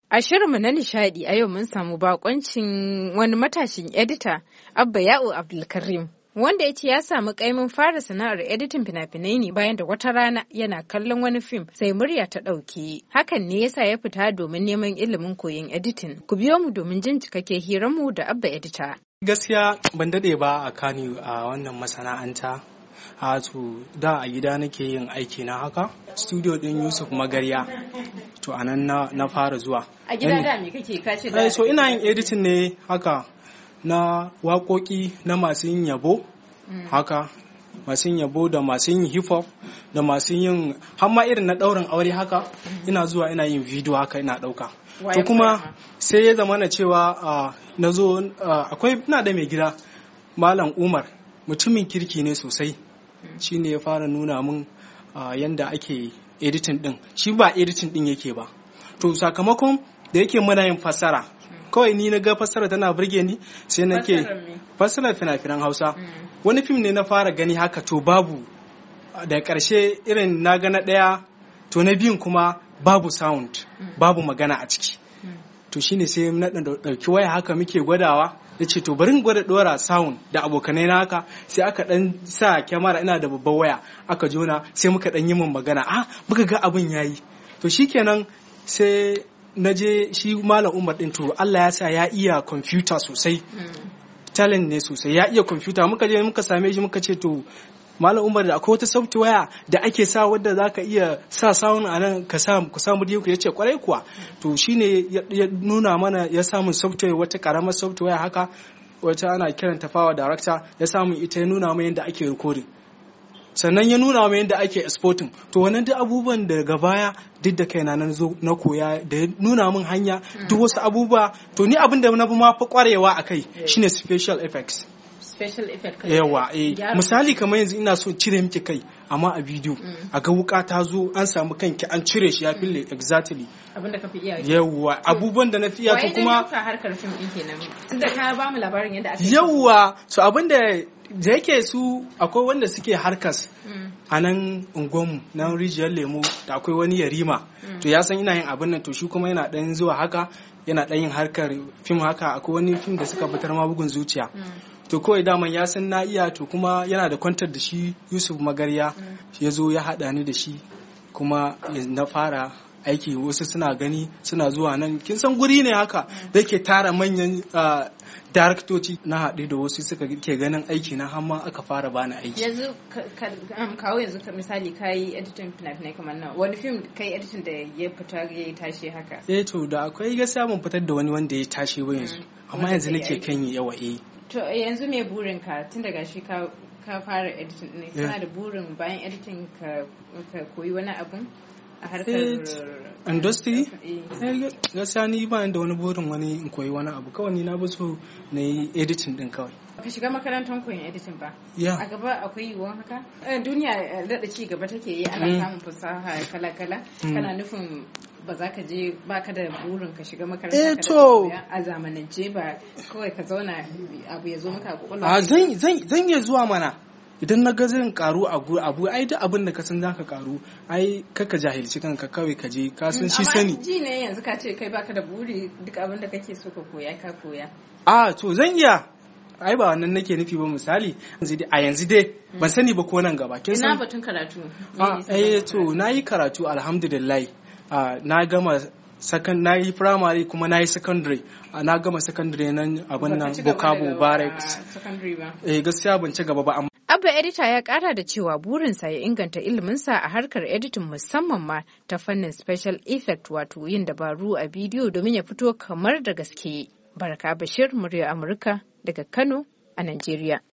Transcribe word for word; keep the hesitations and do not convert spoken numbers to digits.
A shirinmu na nishadi a yau mun samu bakoncin wani matashin edita, Abba Ya'u Abdulkarim, wanda ya ce ya samu kaimin fara sana'ar editin fina-finai ne bayan da wata rana yana kallon wani fim sai murya ta ɗauke. Hakan ne yasa ya fita domin neman ilimin koyon editin. Ku biyo mu domin jin cikakke hiranmu da Abba Edita. Gaskiya ban daɗe ba a Kano a wannan masana'anta. A to da a gida nake yin aiki na haka, studio din Yusuf Magarya. To anan na, na fara zuwa. A gida da me kake kace da? Eh so ina yin editing ne haka na waƙoƙi na masu yin yabo. Mm. Haka masu yin yabo da masu yin hip hop da masu yin hamma irin na ɗaurin aure haka. Mm. Ina zuwa ina yin video haka ina ɗauka. To kuma sai ya zama na cewa uh, na zo uh, akwai ina da mai gida Malam Umar, mutumin kirki ne sosai. Shi ne ya fara nuna min uh, yanda ake editing din. Shi ba editing din yake ba. To sakamakon da yake muna yin fassara, kawai ni na ga fassara tana burge ni sai nake fassara fina-finan Hausa. Mm. Wani fim ne na fara gani haka to babu da ƙarshe irin na ga na ɗaya to na biyun kuma babu sound, mm. babu magana a ciki. Mm. To shine sai na ɗauki waya haka muke gwadawa. Ya ce to bari gwada dora sound da abokanai na haka sai aka dan sa kyamara, ina da babban waya aka jona sai muka dan yi min magana ah muka ga abin yayi. To shikenan sai na je shi Malam Umar din, to Allah ya sa ya iya computer sosai. Mm. Talent ne sosai, ya iya computer. Muka je muka same shi muka ce to Malam Umar da akwai wata software da ake sa wadda zaka iya sa sound a nan ka sa ku samu diyo ku yace kwarai kuwa. To shine ya nuna mana, ya samu software, wata karamar software haka wata ana kiranta Power Director, ya samu ita ya nuna mana yadda ake recording. Sannan ya nuna mana yadda ake exporting. To wannan duk abubuwan daga baya duk da kaina nan zo na koya, da ya nuna min hanya duk wasu abubuwa. To ni abin da na fi ma fa kwarewa akai shine special effects. Special effect kai. Yawa eh misali kamar yanzu ina so cire miki kai amma a bidiyo mm. a ga wuka ta zo an samu kanki an cire shi ya fille exactly abinda ka fi iya. Yawa abubuwan da na fi iya to kuma ka harkar film din kenan tunda ka ba mu labarin yadda aka. Yawa so abinda da yake su akwai wanda suke harkas mm. a nan unguwanmu na rijiyar lemo da akwai wani yarima mm. to ya san ina yin abin nan, to shi kuma yana dan zuwa haka yana dan yin harkar film haka. Akwai wani film da suka fitar ma bugun zuciya mm. to kawai daman ya san na iya, to kuma yana da kwantar da shi Yusuf Magarya mm. ya zo ya haɗa ni da shi kuma na fara aiki. Wasu suna gani suna zuwa nan, kin san guri ne haka mm. da ke tara manyan uh, daraktoci. Na haɗu da wasu suka ke ganin aiki na hamma aka fara bani aiki. Yanzu kawo yanzu misali kayi editing fina-finai kamar nan, wani film kai editing da ya fita ya tashi haka? Eh to da akwai gaskiya mun fitar da wani wanda ya tashi ba yanzu, mm. amma yanzu nake kan yi yawa eh. To yanzu me burin ka tun daga shi ka ka fara editing ne? Kana da burin bayan editing ka ka koyi wani abun a harkar industry? Gaskiya ni ba da wani burin wani in koyi wani abu, kawai ni na bi so na yi editing din kawai. Ka shiga makarantar koyon editing ba? Yeah. A gaba akwai yiwuwar haka? Duniya daɗa ci gaba take yi, ana mm. samun fasaha kala-kala. Mm. Kana nufin ba za ka je ba ka da burin ka shiga makaranta ka da a zamanance ba kawai ka zauna abu ya zo maka kwakwalwa? Zan zan iya zuwa mana idan na ga zan karu a abu, ai duk abin da ka san za ka karu, ai kaka jahilci kanka, kawai ka je ka san shi sani. Amma ji ne yanzu ka ce kai baka da buri, duk abin da kake so ka koya ka koya. A to zan iya, ai ba wannan nake nufi ba. Misali a yanzu dai ban sani ba ko nan gaba kin san. Ina batun karatu? Eh to nayi karatu alhamdulillah. Uh, na gama second na yi primary kuma na yi secondary. Uh, na gama secondary nan abin nan Bokabo Barracks. Eh gaskiya ban ci gaba ba. Abba Edita ya kara da cewa burinsa ya inganta iliminsa a harkar editing, musamman ma ta fannin special effect, wato yin dabaru a bidiyo domin ya fito kamar da gaske. Baraka Bashir, murya Amurka daga Kano a Najeriya.